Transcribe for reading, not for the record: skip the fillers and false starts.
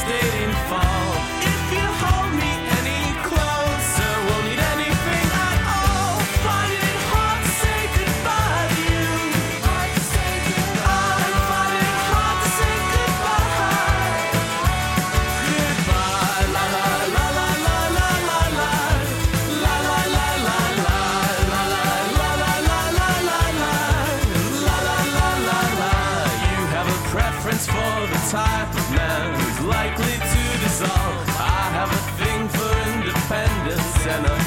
devastating fall. If you hold me any closer, won't need anything at all. Find it hard to say goodbye to you. I'm finding it hard to say goodbye. Goodbye, la la la la la la la la. La la la la la la la la la la la la la. La la la la la. You have a preference for the type of man who's likely to dissolve. I have a thing for independence and a